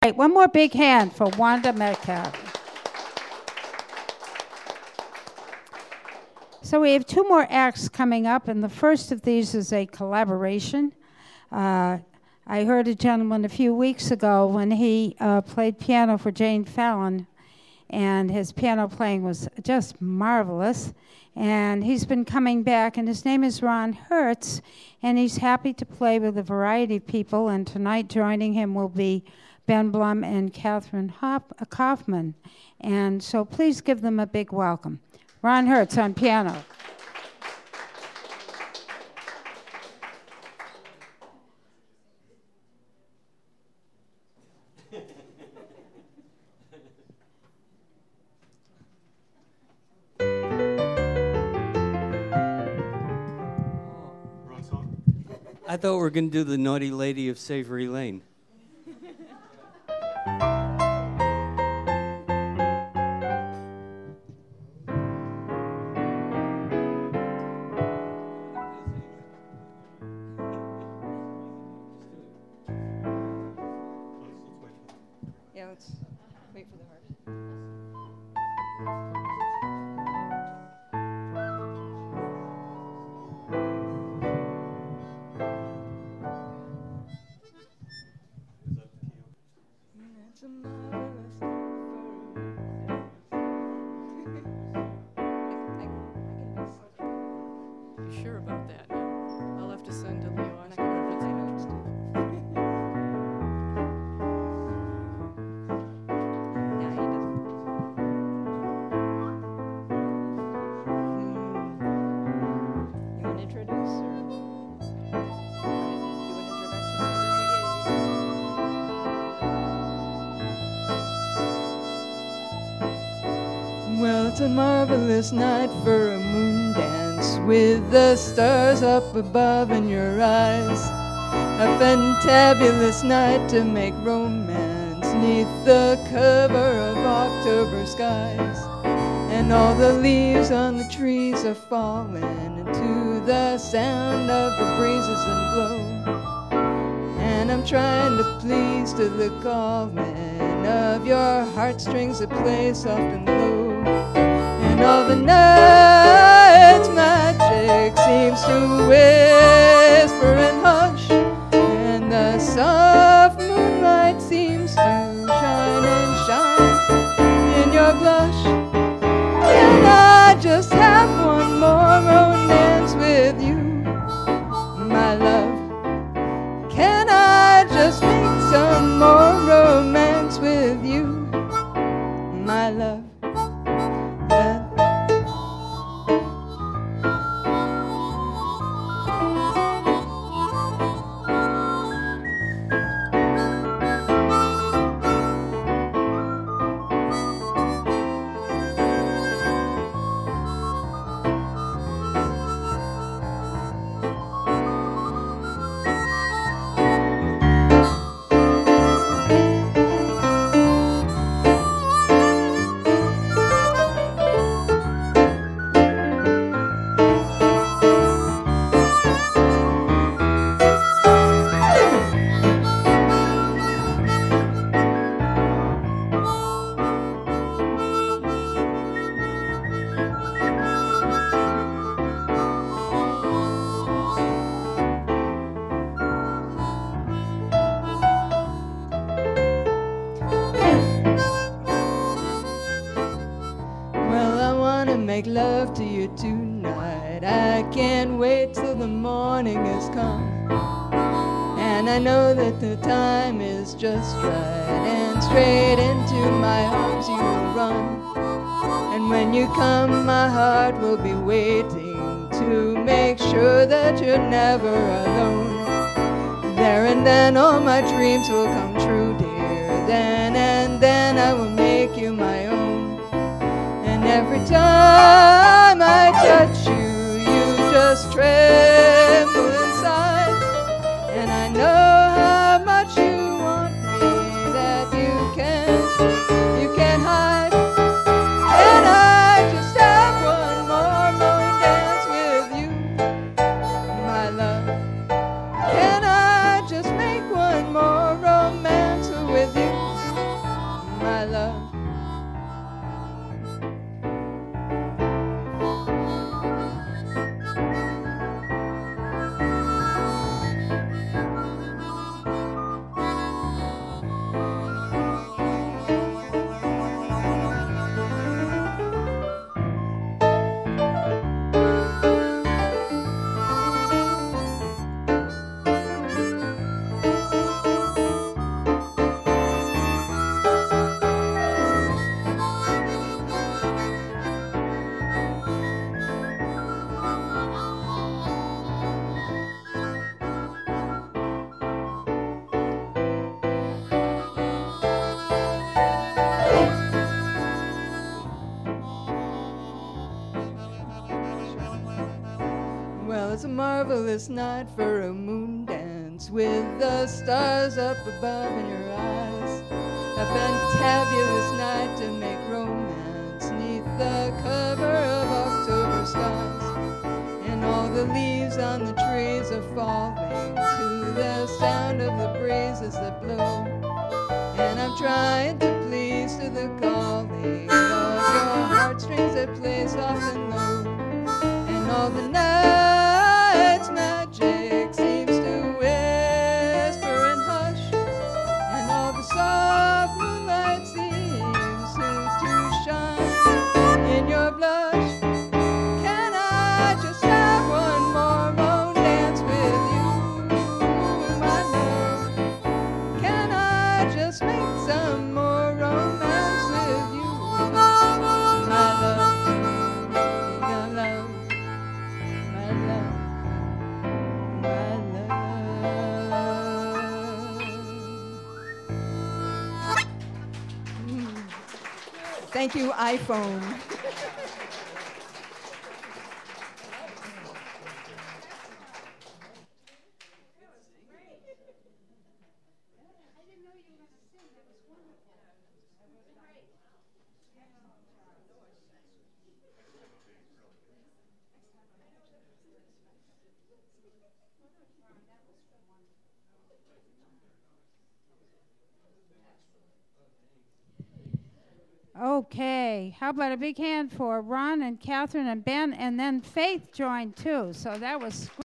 Right, one more big hand for Wanda Metcalf. So we have two more acts coming up, and the first of these is a collaboration. I heard a gentleman a few weeks ago when he played piano for Jane Fallon, and his piano playing was just marvelous. And he's been coming back, and his name is Ron Hertz, and he's happy to play with a variety of people, and tonight joining him will be Ben Blum and Catherine Kaufman. And so please give them a big welcome. Ron Hertz on piano. I thought we were going to do the Naughty Lady of Savory Lane. Yeah, let's wait for the harp. You sure about that? I'll have to send to Leo on Well, it's a marvelous night for a moon dance with the stars up above in your eyes. A fantabulous night to make romance neath the cover of October skies. And all the leaves on the trees are falling into the sound of the breezes that blow. And I'm trying to please to the calling of your heartstrings that play soft and low. And all the night's magic seems to whisper and hush, and the soft moonlight seems to shine and shine in your blush. Can I just have one more romance with you, my love? Can I just make some more romance with you, my love? Make love to you tonight. I can't wait till the morning has come. And I know that the time is just right, and straight into my arms you will run. And when you come, my heart will be waiting to make sure that you're never alone. There and then all my dreams will come true, dear. Then and then I will make you my own. And every time I touch you, you just tremble inside. And I know how much you want me, that you can't hide. And I just have one more dance with you, my love. Can I just make one more romance marvelous night for a moon dance with the stars up above in your eyes. A fantabulous night to make romance neath the cover of October skies. And all the leaves on the trees are falling to the sound of the breezes that blow. And I'm trying to please to the calling of your heartstrings that play soft and low. And all the night's magic seems to whisper and hush, and all the soft moonlight seems to shine in your blush. Can I just have one more moon dance with you, my love? Can I just make some more romance with you, my love? My love, my love, my love. Thank you, iPhone. Okay, how about a big hand for Ron and Catherine and Ben, and then Faith joined too. So that was